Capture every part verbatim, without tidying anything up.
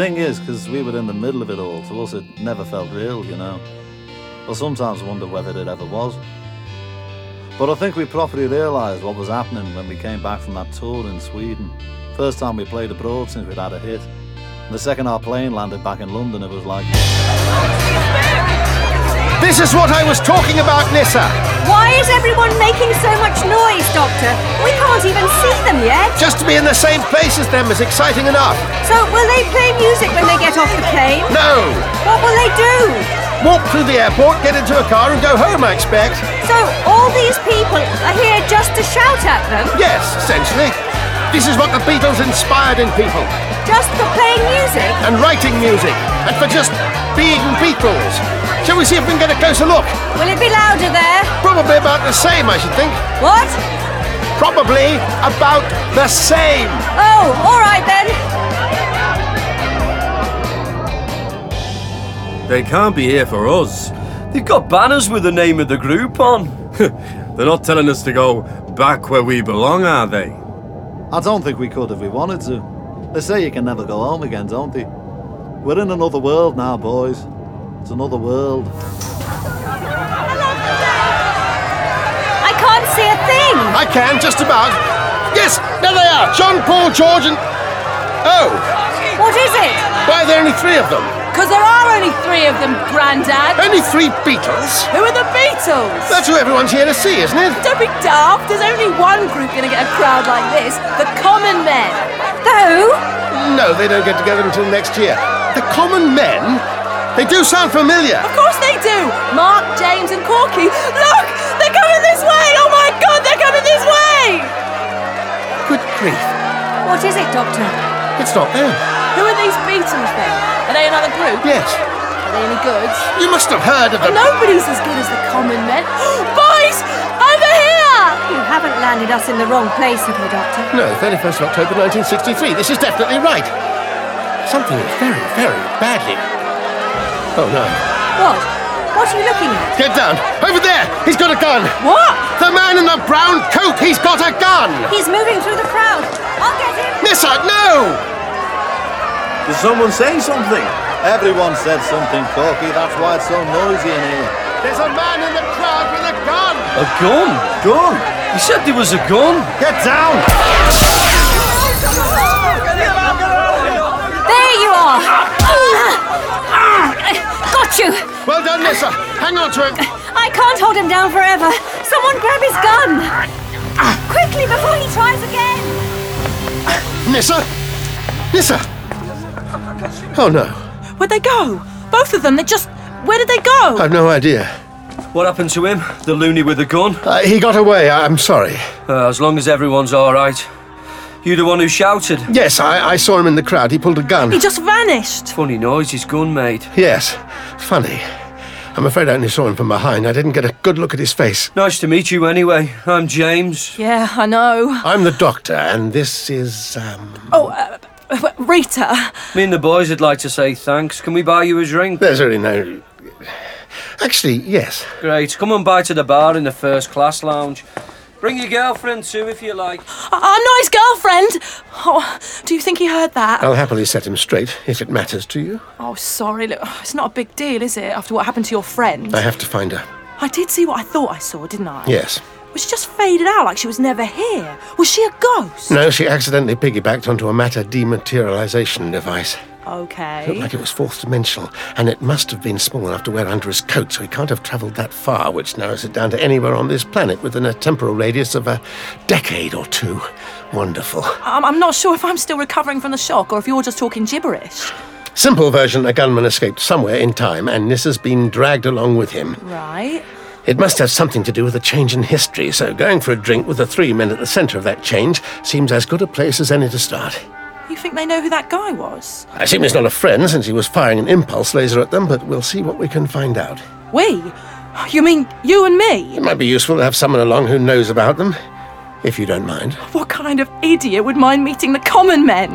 thing is, because we were in the middle of it all, to us it never felt real, you know. Well, sometimes wonder whether it ever was. But I think we properly realised what was happening when we came back from that tour in Sweden. First time we played abroad since we'd had a hit. And the second our plane landed back in London, it was like... This is what I was talking about, Nissa! Why is everyone making so much noise, Doctor? We can't even see them yet. Just to be in the same place as them is exciting enough. So, will they play music when they get off the plane? No! What will they do? Walk through the airport, get into a car and go home, I expect. So, all these people are here just to shout at them? Yes, essentially. This is what the Beatles inspired in people. Just for playing music? And writing music. And for just being Beatles. Shall we see if we can get a closer look? Will it be louder there? Probably about the same, I should think. What? Probably about the same. Oh, all right then. They can't be here for us. They've got banners with the name of the group on. They're not telling us to go back where we belong, are they? I don't think we could if we wanted to. They say you can never go home again, don't they? We're in another world now, boys. It's another world. I can't see a thing! I can, just about. Yes, there they are. John, Paul, George and... Oh! What is it? Why are there only three of them? Because there are only three of them, Grandad. Only three Beatles? Who are the Beatles? That's who everyone's here to see, isn't it? Don't be daft. There's only one group going to get a crowd like this. The Common Men. The who? No, they don't get together until next year. The Common Men? They do sound familiar. Of course they do. Mark, James and Corky. Look! They're coming this way! Oh my God, they're coming this way! Good grief. What is it, Doctor? It's not them. Who are these Beatles then? Are they another group? Yes. Are they any good? You must have heard of them. Nobody's as good as the Common Men. Boys! Over here! You haven't landed us in the wrong place, have you, Doctor? No, thirty-first of October nineteen sixty-three. This is definitely right. Something is very, very badly... Oh, no. What? What are you looking at? Get down. Over there. He's got a gun. What? The man in the brown coat. He's got a gun. He's moving through the crowd. I'll get him. Nissa, no! Did someone say something? Everyone said something, Corky. That's why it's so noisy in here. There's a man in the crowd with a gun. A gun? Gun? He said there was a gun. Get down. There you are. Got you. Well done, Nissa. Hang on to him. I can't hold him down forever. Someone grab his gun. Quickly, before he tries again. Nissa? Nissa! Oh, no. Where'd they go? Both of them, they just... Where did they go? I've no idea. What happened to him? The loony with the gun? Uh, he got away. I'm sorry. Uh, as long as everyone's all right. You the one who shouted? Yes, I, I saw him in the crowd. He pulled a gun. He just vanished. Funny noise his gun made. Yes. Funny. I'm afraid I only saw him from behind. I didn't get a good look at his face. Nice to meet you anyway. I'm James. Yeah, I know. I'm the doctor, and this is, um... Oh, uh, Rita. Me and the boys would like to say thanks. Can we buy you a drink? There's really no... Actually, yes. Great. Come and buy to the bar in the first class lounge. Bring your girlfriend too, if you like. I- I'm not his girlfriend. Oh, do you think he heard that? I'll happily set him straight, if it matters to you. Oh, sorry. Look, it's not a big deal, is it, after what happened to your friend? I have to find her. I did see what I thought I saw, didn't I? Yes. Well, she just faded out like she was never here. Was she a ghost? No, she accidentally piggybacked onto a matter dematerialization device. Okay. Looked like it was fourth dimensional, and it must have been small enough to wear under his coat, so he can't have travelled that far, which narrows it down to anywhere on this planet within a temporal radius of a decade or two. Wonderful. I'm, I'm not sure if I'm still recovering from the shock or if you're just talking gibberish. Simple version, a gunman escaped somewhere in time, and Nissa's been dragged along with him. Right. It must have something to do with a change in history, so going for a drink with the three men at the centre of that change seems as good a place as any to start. You think they know who that guy was? I assume he's not a friend, since he was firing an impulse laser at them, but we'll see what we can find out. We? You mean you and me? It might be useful to have someone along who knows about them, if you don't mind. What kind of idiot would mind meeting the Common Men?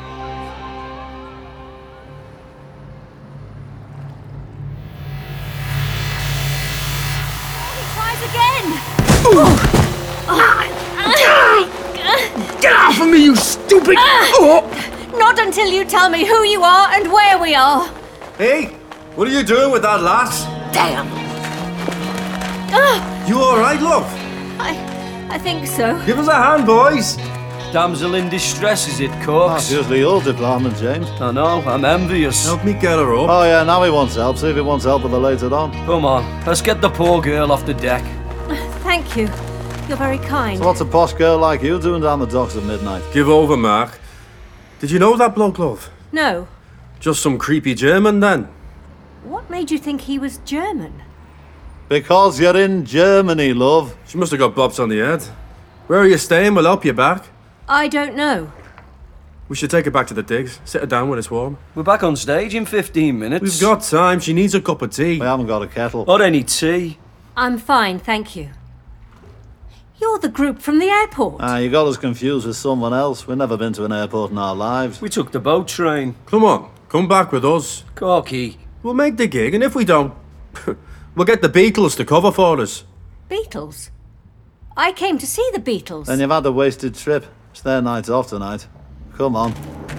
He tries again. Get off of me, you stupid... Uh, oh. Not Not until you tell me who you are and where we are. Hey, what are you doing with that lass? Damn. Ah, You all right, love? I, I think so. Give us a hand, boys. Damsel in distress, is it, That's Cox? usually your department, James. I know, I'm envious. Help me get her up. Oh yeah, now he wants help. See if he wants help with her later on. Come on, let's get the poor girl off the deck. Thank you. You're very kind. So what's a posh girl like you doing down the docks at midnight? Give over, Mark. Did you know that bloke, love? No. Just some creepy German, then. What made you think he was German? Because you're in Germany, love. She must have got bops on the head. Where are you staying? We'll help you back. I don't know. We should take her back to the digs. Sit her down when it's warm. We're back on stage in fifteen minutes. We've got time. She needs a cup of tea. We haven't got a kettle. Or any tea. I'm fine, thank you. You're the group from the airport. Ah, you got us confused with someone else. We've never been to an airport in our lives. We took the boat train. Come on, come back with us. Corky. We'll make the gig, and if we don't, we'll get the Beatles to cover for us. Beatles? I came to see the Beatles. Then you've had a wasted trip. It's their night off tonight. Come on.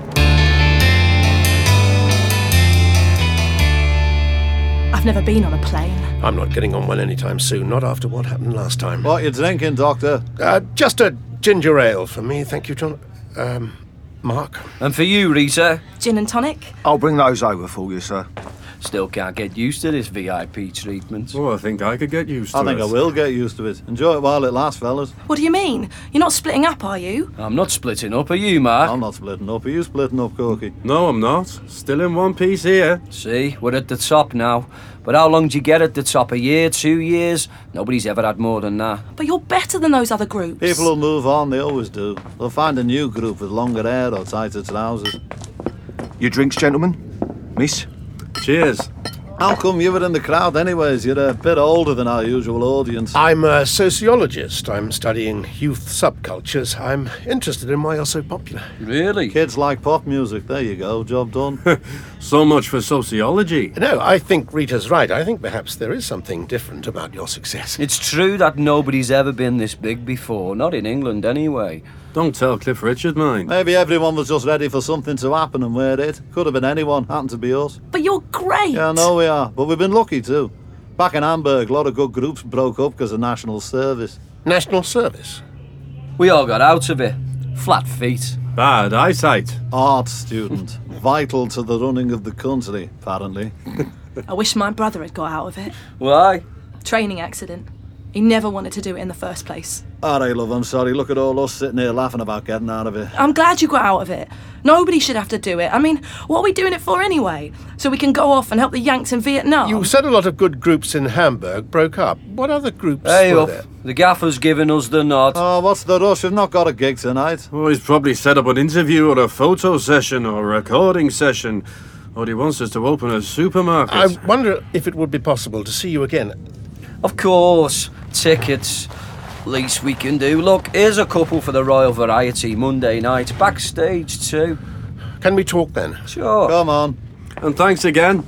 I've never been on a plane. I'm not getting on well anytime soon, not after what happened last time. What you drinking, Doctor? Uh, just a ginger ale for me, thank you, John. Um, Mark? And for you, Rita? Gin and tonic? I'll bring those over for you, sir. Still can't get used to this V I P treatment. Oh, I think I could get used to I it. think I will get used to it. Enjoy it while it lasts, fellas. What do you mean? You're not splitting up, are you? I'm not splitting up, are you, Mark? I'm not splitting up. Are you splitting up, Corky? No, I'm not. Still in one piece here. See, we're at the top now. But how long do you get at the top? A year, two years? Nobody's ever had more than that. But you're better than those other groups. People will move on, they always do. They'll find a new group with longer hair or tighter trousers. Your drinks, gentlemen? Miss? Cheers. How come you were in the crowd anyways? You're a bit older than our usual audience. I'm a sociologist. I'm studying youth subcultures. I'm interested in why you're so popular. Really? Kids like pop music. There you go. Job done. So much for sociology. No, I think Rita's right. I think perhaps there is something different about your success. It's true that nobody's ever been this big before. Not in England, anyway. Don't tell Cliff Richard, mind. Maybe everyone was just ready for something to happen and we're it. Could have been anyone. Happened to be us. But you're great. Yeah, I know we are. But we've been lucky too. Back in Hamburg, a lot of good groups broke up because of national service. National service? We all got out of it. Flat feet. Bad eyesight. Art student. Vital to the running of the country, apparently. I wish my brother had got out of it. Why? Training accident. He never wanted to do it in the first place. All right, love, I'm sorry. Look at all us sitting here laughing about getting out of it. I'm glad you got out of it. Nobody should have to do it. I mean, what are we doing it for anyway? So we can go off and help the Yanks in Vietnam? You said a lot of good groups in Hamburg broke up. What other groups Hey were up. there? The gaffer's giving us the nod. Oh, what's the rush? We've not got a gig tonight. Oh, he's probably set up an interview or a photo session or a recording session. Or he wants us to open a supermarket. I wonder if it would be possible to see you again. Of course. Tickets. Least we can do. Look, here's a couple for the Royal Variety Monday night. Backstage too. Can we talk then? Sure. Come on. And thanks again.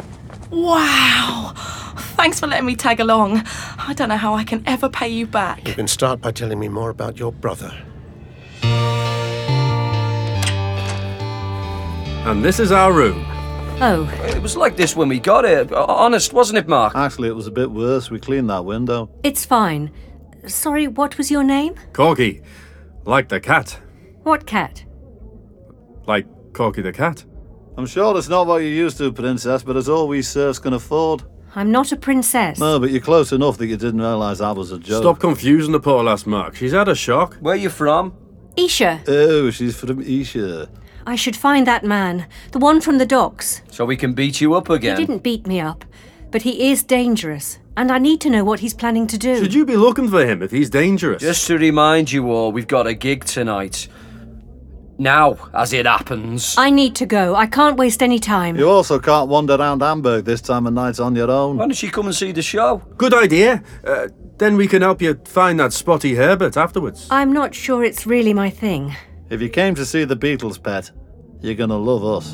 Wow. Thanks for letting me tag along. I don't know how I can ever pay you back. You can start by telling me more about your brother. And this is our room. Oh, It was like this when we got here. Honest, wasn't it, Mark? Actually, it was a bit worse. We cleaned that window. it's fine. Sorry, what was your name? Corky. Like the cat. What cat? Like Corky the cat. I'm sure it's not what you're used to, Princess, but it's all we serfs can afford. I'm not a princess. No, but you're close enough that you didn't realise that was a joke. Stop confusing the poor lass, Mark. She's had a shock. Where you from? Isha. Oh, she's from Isha. I should find that man. The one from the docks. So we can beat you up He again. didn't beat me up, but he is dangerous, and I need to know what he's planning to do. Should you be looking for him if he's dangerous? Just to remind you all, we've got a gig tonight. Now, as it happens. I need to go. I can't waste any time. You also can't wander around Hamburg this time of night on your own. Why don't you come and see the show? Good idea. Uh, then we can help you find that spotty Herbert afterwards. I'm not sure it's really my thing. If you came to see the Beatles, pet, you're gonna love us.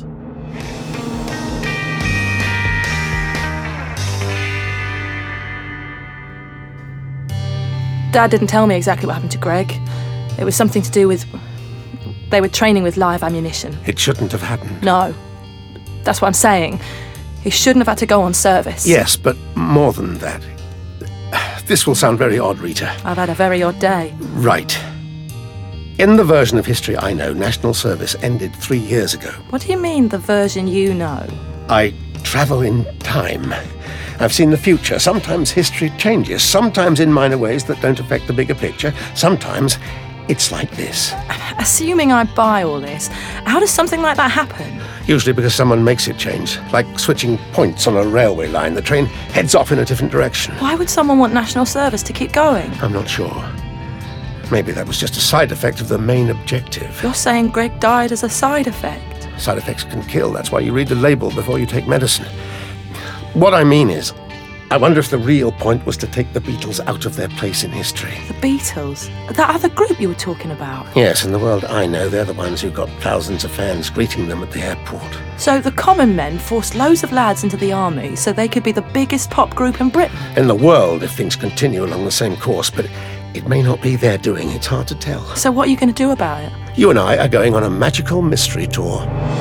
Dad didn't tell me exactly what happened to Greg. It was something to do with they were training with live ammunition. It shouldn't have happened. No. That's what I'm saying. He shouldn't have had to go on service. Yes, but more than that. This will sound very odd, Rita. I've had a very odd day. Right. In the version of history I know, national service ended three years ago. What do you mean, the version you know? I travel in time. I've seen the future. Sometimes history changes, sometimes in minor ways that don't affect the bigger picture. Sometimes it's like this. Assuming I buy all this, how does something like that happen? Usually because someone makes it change, like switching points on a railway line. The train heads off in a different direction. Why would someone want national service to keep going? I'm not sure. Maybe that was just a side effect of the main objective. You're saying Greg died as a side effect? Side effects can kill. That's why you read the label before you take medicine. What I mean is, I wonder if the real point was to take the Beatles out of their place in history. The Beatles? That other group you were talking about? Yes, in the world I know, they're the ones who got thousands of fans greeting them at the airport. So the common men forced loads of lads into the army so they could be the biggest pop group in Britain? In the world, if things continue along the same course, but it may not be their doing. It's hard to tell. So what are you going to do about it? You and I are going on a magical mystery tour.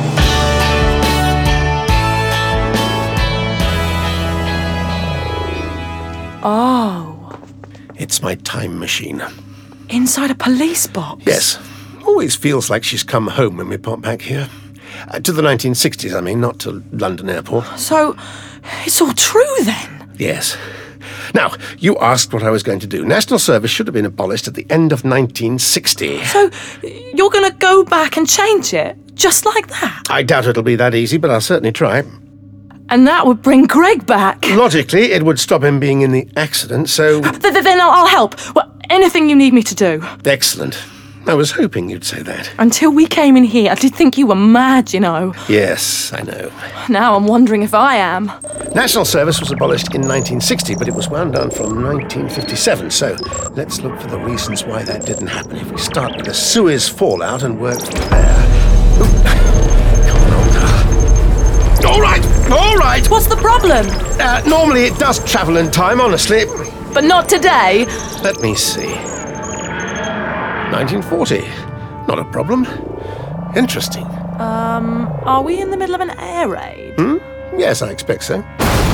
Oh. It's my time machine. Inside a police box? Yes. Always feels like she's come home when we pop back here. Uh, to the nineteen sixties, I mean, not to London Airport. So, it's all true then? Yes. Now, you asked what I was going to do. National service should have been abolished at the end of nineteen sixty. So, you're going to go back and change it? Just like that? I doubt it'll be that easy, but I'll certainly try. And that would bring Greg back? Logically, it would stop him being in the accident, so... Th- th- then I'll, I'll help. Well, anything you need me to do. Excellent. I was hoping you'd say that. Until we came in here, I did think you were mad, you know. Yes, I know. Now I'm wondering if I am. National service was abolished in nineteen sixty, but it was wound down from nineteen fifty-seven, so let's look for the reasons why that didn't happen. If we start with the Suez fallout and work from there... Ooh. Come on, girl. All right, all right! What's the problem? Uh, normally it does travel in time, honestly. But not today. Let me see. nineteen forty. Not a problem. Interesting. Um, are we in the middle of an air raid? Hmm? Yes, I expect so.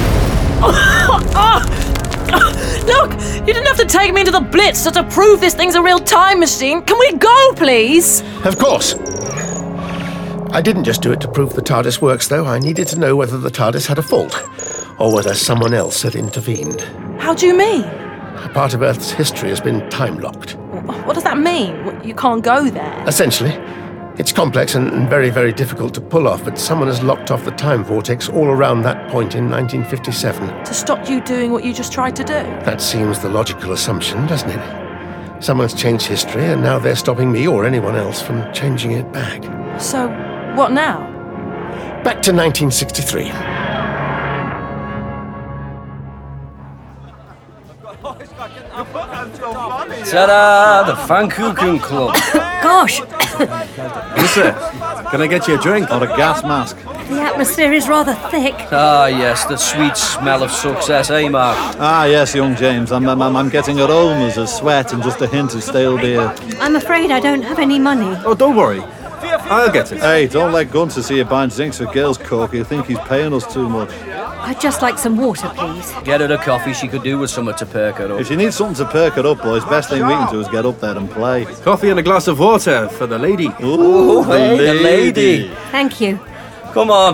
Look! You didn't have to take me into the Blitz to prove this thing's a real time machine. Can we go, please? Of course. I didn't just do it to prove the TARDIS works, though. I needed to know whether the TARDIS had a fault, or whether someone else had intervened. How do you mean? A part of Earth's history has been time-locked. What does that mean? You can't go there? Essentially. It's complex and very, very difficult to pull off, but someone has locked off the time vortex all around that point in nineteen fifty-seven. To stop you doing what you just tried to do? That seems the logical assumption, doesn't it? Someone's changed history, and now they're stopping me or anyone else from changing it back. So, what now? Back to nineteen sixty-three. Ta-da! The Pfannkuchen Club. Gosh, Listen, can I get you a drink? Or a gas mask. the atmosphere is rather thick. Ah, yes, the sweet smell of success, eh, Mark? Ah, yes, young James. I'm, I'm, I'm getting aromas of sweat and just a hint of stale beer. I'm afraid I don't have any money. Oh, don't worry. I'll get it. Hey, don't let Gunter see you buying drinks for girls, Corky. You think he's paying us too much. I'd just like some water, please. Get her a coffee, she could do with something to perk her up. If you need something to perk it up, boys, best thing we can do is get up there and play. Coffee and a glass of water for the lady. Ooh, hey, the lady. Thank you. Come on.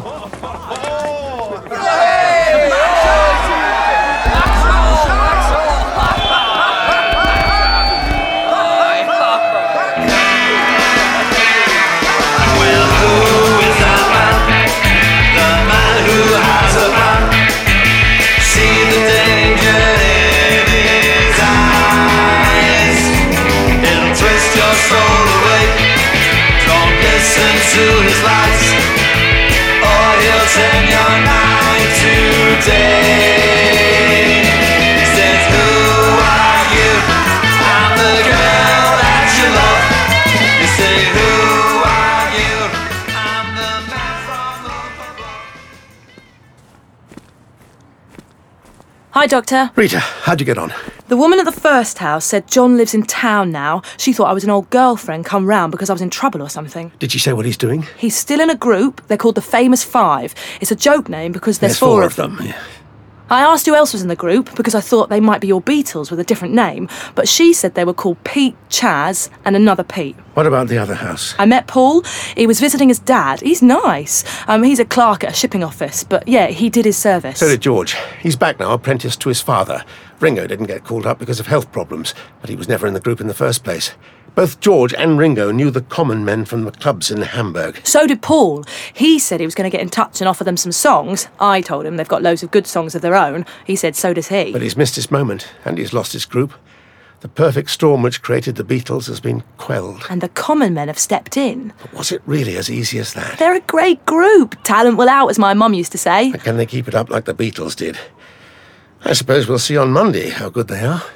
To his lies, or he'll turn your night to day. He says, who are you? I'm the girl that you love. You say, who are you? I'm the man from the... Hi, Hi, Doctor. Rita, how'd you get on? The woman at the first house said John lives in town now. She thought I was an old girlfriend come round because I was in trouble or something. Did she say what he's doing? He's still in a group. They're called the Famous Five. It's a joke name because there's, There's four of them. Yeah. I asked who else was in the group because I thought they might be your Beatles with a different name, but she said they were called Pete, Chaz, and another Pete. What about the other house? I met Paul. He was visiting his dad. He's nice. Um, he's a clerk at a shipping office, but yeah, he did his service. So did George. He's back now, apprenticed to his father. Ringo didn't get called up because of health problems, but he was never in the group in the first place. Both George and Ringo knew the common men from the clubs in Hamburg. So did Paul. He said he was going to get in touch and offer them some songs. I told him they've got loads of good songs of their own. He said so does he. But he's missed his moment, and he's lost his group. The perfect storm which created the Beatles has been quelled. And the common men have stepped in. But was it really as easy as that? They're a great group. Talent will out, as my mum used to say. And can they keep it up like the Beatles did? I suppose we'll see on Monday how good they are.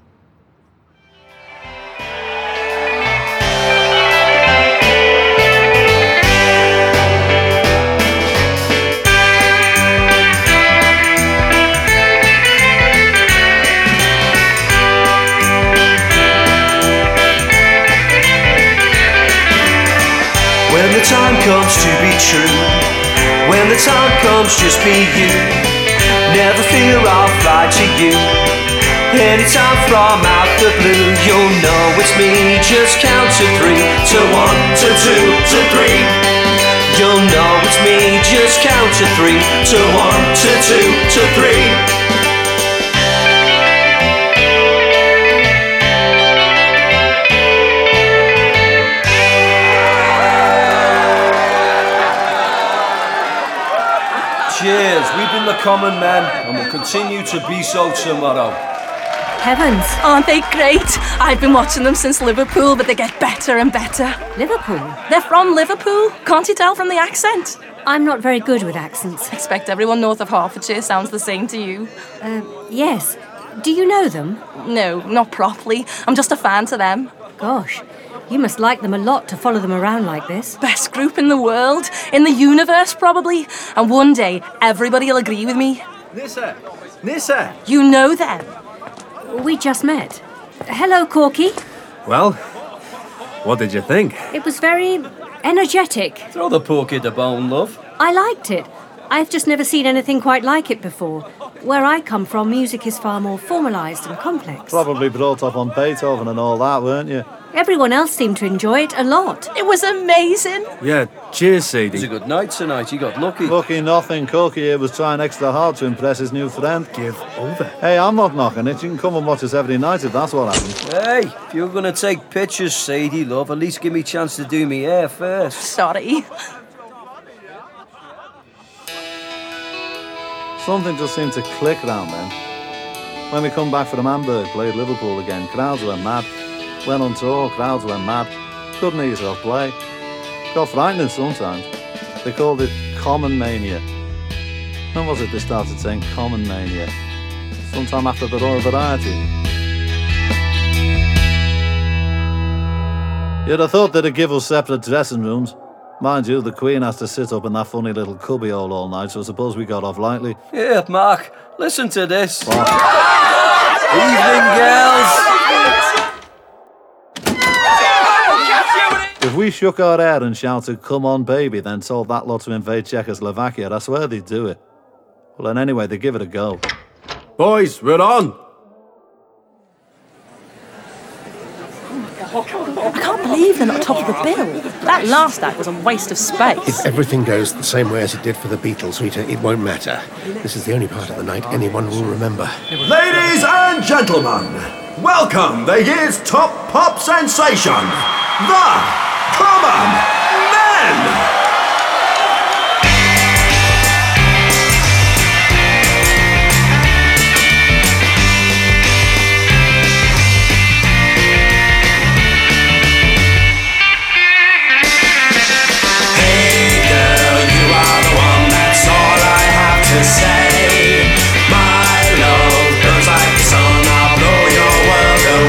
When the time comes to be true, when the time comes, just be you. Never fear I'll fly to you. Anytime from out the blue, you'll know it's me. Just count to three, to one, to two, to three. You'll know it's me. Just count to three, to one, to two, to three. Cheers, we've been the common men and will continue to be so tomorrow. Heavens. Aren't they great? I've been watching them since Liverpool, but they get better and better. Liverpool? They're from Liverpool. Can't you tell from the accent? I'm not very good with accents. Expect everyone north of Hertfordshire sounds the same to you. Uh, yes. Do you know them? No, not properly. I'm just a fan to them. Gosh, you must like them a lot to follow them around like this. Best group in the world, in the universe probably. And one day, everybody will agree with me. Nissa! Nissa! You know them. We just met. Hello, Corky. Well, what did you think? It was very energetic. Throw the poor kid a bone, love. I liked it. I've just never seen anything quite like it before. Where I come from, music is far more formalised and complex. Probably brought up on Beethoven and all that, weren't you? Everyone else seemed to enjoy it a lot. It was amazing. Yeah, cheers, It was a Sadie. good night tonight, you got lucky. Lucky nothing, Cookie here was trying extra hard to impress his new friend. Give over. Hey, I'm not knocking it. You can come and watch us every night if that's what happens. Hey, if you're going to take pictures, Sadie, love, at least give me a chance to do me hair first. Sorry. Something just seemed to click round then. When we come back from Hamburg, played Liverpool again, crowds went mad. Went on tour, crowds went mad. Couldn't hear yourself play. Got frightening sometimes. They called it Common Mania. When was it they started saying Common Mania? Sometime after the Royal Variety. You'd have thought they'd give us separate dressing rooms. Mind you, the Queen has to sit up in that funny little cubbyhole all night, so I suppose we got off lightly. Yeah, Mark, listen to this. What? Evening, girls. If we shook our head and shouted, "Come on, baby," then told that lot to invade Czechoslovakia, I swear they'd do it. Well, then anyway, they give it a go. Boys, we're on! I can't believe they're not top of the bill. That last act was a waste of space. If everything goes the same way as it did for the Beatles, Rita, it won't matter. This is the only part of the night anyone will remember. Ladies and gentlemen, welcome the year's top pop sensation, the Common Men!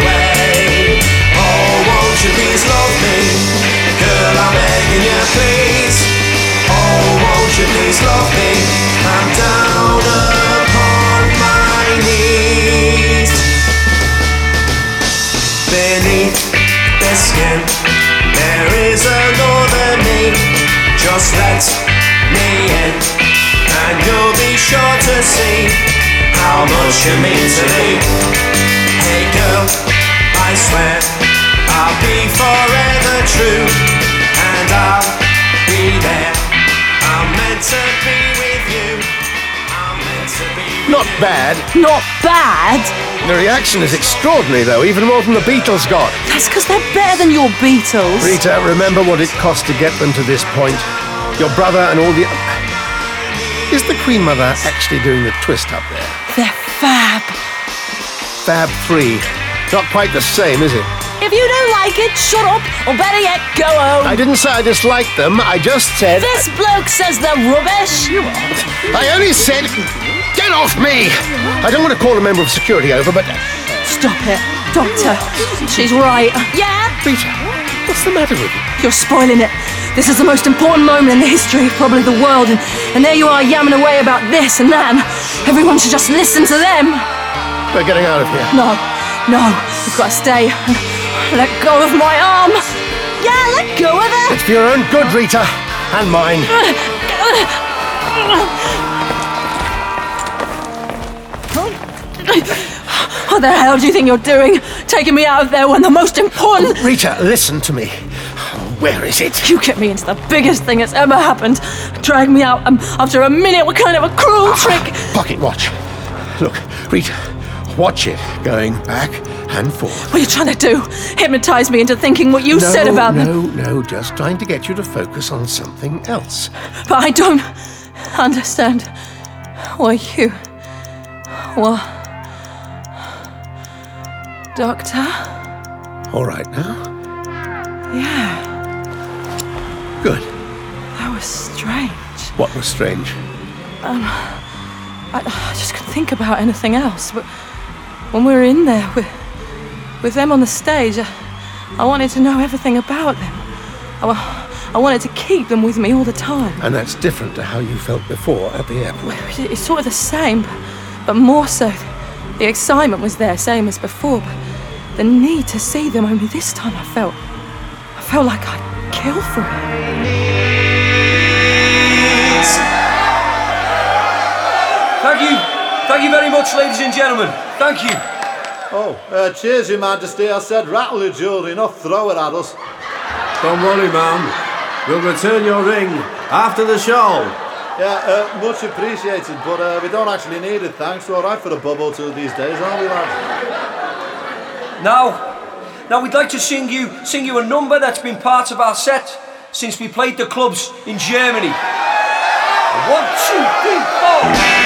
Please skin. There is another me. Just let me in, and you'll be sure to see how much you mean to me. Hey girl, I swear I'll be forever true, and I'll be there. I'm meant to be with you. I'm meant to be with Not you. bad. Not bad. The reaction is extraordinary, though, even more than the Beatles got. That's because they're better than your Beatles. Rita, remember what it cost to get them to this point? Your brother and all the... Is the Queen Mother actually doing the twist up there? They're fab. Fab three. Not quite the same, is it? If you don't like it, shut up, or better yet, go home. I didn't say I disliked them, I just said... This bloke says they're rubbish. You are. I only said... Get off me! I don't want to call a member of security over, but... Stop it, Doctor. She's right. Yeah? Rita, what's the matter with you? You're spoiling it. This is the most important moment in the history of probably the world, and, and there you are yamming away about this and that, and everyone should just listen to them. We're getting out of here. No, no, we've got to stay. Let go of my arm. Yeah, let go of it. It's for your own good, Rita, and mine. What the hell do you think you're doing? Taking me out of there when the most important... Rita, listen to me. Where is it? You get me into the biggest thing that's ever happened. Drag me out um, after a minute. What kind of a cruel trick? Pocket watch. Look, Rita, watch it going back and forth. What are you trying to do? Hypnotise me into thinking what you no, said about no, them? No, no, just trying to get you to focus on something else. But I don't understand what you... What? Doctor? All right now? Yeah, Good. that was strange. What was strange? I, I just couldn't think about anything else. But when we were in there with, with them on the stage, I, I wanted to know everything about them. I, wa- I wanted to keep them with me all the time. And that's different to how you felt before at the airport. It- It's sort of the same, but, but more so. The excitement was there, same as before, but the need to see them, only this time I felt... I felt like I'd kill for it. Thank you. Thank you very much, ladies and gentlemen. Thank you. Oh, uh, cheers, Your Majesty. I said rattle your jewellery, not throw it at us. Don't worry, ma'am. We'll return your ring after the show. Yeah, uh, much appreciated, but uh, we don't actually need it, thanks. We're all right for a bubble two these days, aren't we, lads? Now, now we'd like to sing you, sing you a number that's been part of our set since we played the clubs in Germany. One, two, three, four.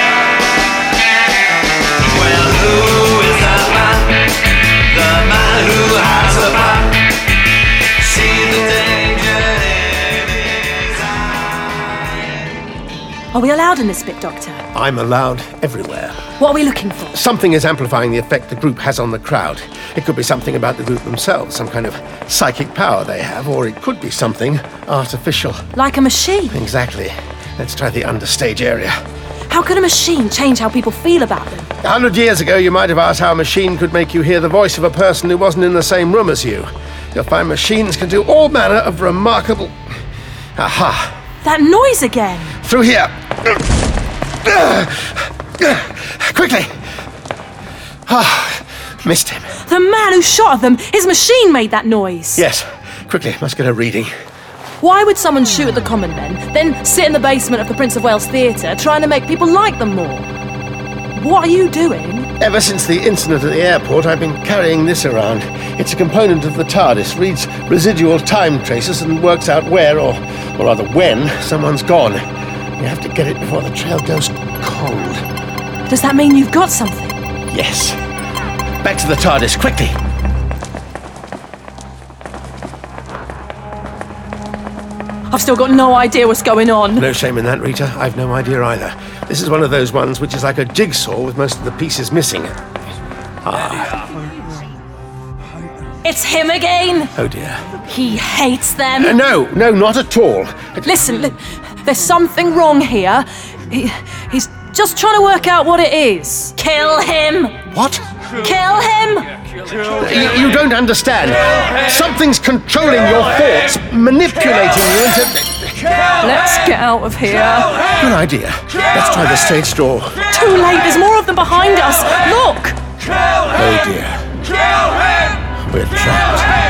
Well, who is that man? The man who has a plan. See the danger in his eye. Are we allowed in this bit, Doctor? I'm allowed everywhere. What are we looking for? Something is amplifying the effect the group has on the crowd. It could be something about the group themselves, some kind of psychic power they have, or it could be something artificial. Like a machine? Exactly. Let's try the understage area. How could a machine change how people feel about them? A hundred years ago, you might have asked how a machine could make you hear the voice of a person who wasn't in the same room as you. You'll find machines can do all manner of remarkable... Aha! That noise again! Through here! Quickly! Ah, missed him. The man who shot at them, his machine made that noise! Yes, quickly, must get a reading. Why would someone shoot at the common men, then sit in the basement of the Prince of Wales Theatre trying to make people like them more? What are you doing? Ever since the incident at the airport, I've been carrying this around. It's a component of the TARDIS, reads residual time traces and works out where, or, or rather when, someone's gone. You have to get it before the trail goes cold. Does that mean you've got something? Yes. Back to the TARDIS, quickly! I've still got no idea what's going on. No shame in that, Rita. I've no idea either. This is one of those ones which is like a jigsaw with most of the pieces missing. Ah. It's him again! Oh dear. He hates them! Uh, no, no, not at all. Listen, li- there's something wrong here. He, he's just trying to work out what it is. Kill him! What? Kill him! You, you don't understand. Something's controlling your thoughts, manipulating you into... Let's get out of here. Good idea. Let's try the stage door. Too late, there's more of them behind us. Look! Oh dear. We're trapped.